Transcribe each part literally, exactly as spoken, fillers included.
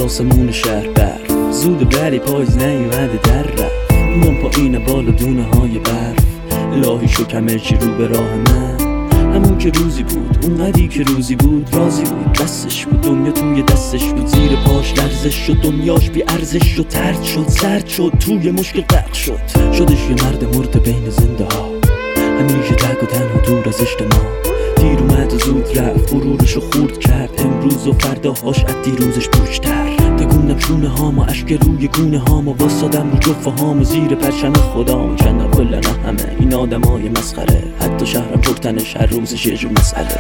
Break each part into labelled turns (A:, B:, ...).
A: آسمون شهر برف، زود ولی پاییز نیومده در رفت. میام پایین بالا دونه های برف، الهی شکر چی رو به راه من. همون که روزی بود، اونقدی که روزی بود، رازی بود دستش بود، دنیا توی دستش بود، زیر پاش لرزش شد، دنیاش بی ارزش شد، ترد شد، سرد شد، توی مشکل غرق شد. شدش یه مرد مرد بین زنده ها، همیشه تک و تنها دور از اجتماع. دیر اومد و زود رفت، غرورشو خورد کرد، امروز و فرداهاش از دیروزش پشتر. تکوندم شونه هامو، اشک روی گونه هامو، واسادم رو جفه هامو، زیر پرچم خدامو. کندم کلنا همه این آدمای مسخره، حتی شهرم پرتنش هر روزش یه جور مسئله.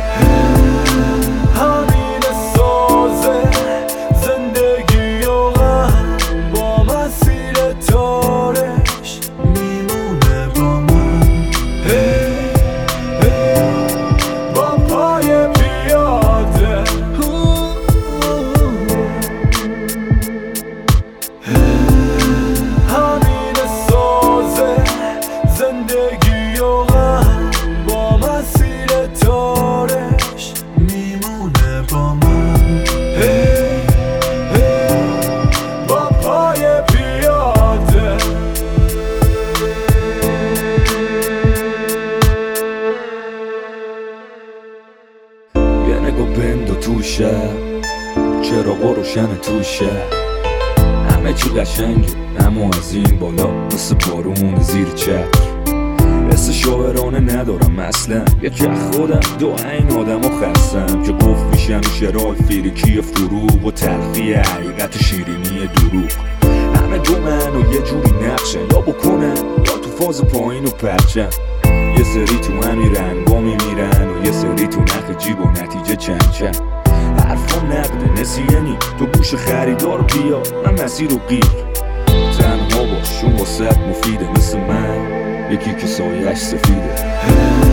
B: همین سازه زندگی و غم، با مسیر تارش میمونه با من. هی هی با پای پیاده، همین سازه زندگی و غم، با مسیر تارش میمونه با من. هی هی با پای پیاده.
C: یه نگاه بندو توشه، چراغا روشن توشه، همه چی قشنگه اما از این بالا مثل بارون زیر چتر. حس شاعرانه ندارم اصلا، یکی از خودم دو این آدم و خستم که گفت میشن شرای فیریکی فروغ و تلخی حقیقت شیرینی دروغ. همه دو من و یه جوری نقشن، یا بکنن یا تو فاز پایین و پرچن. یه سری تو همین رنگا میمیرن و یه سری تو نخ جیب و نتیجه چند چند. حرفم نقده نسیانی تو گوش خریدار بیا، من مسیر و گیر تنها باش، چون واسه مفیده مثل من یکی که سایش سفیده.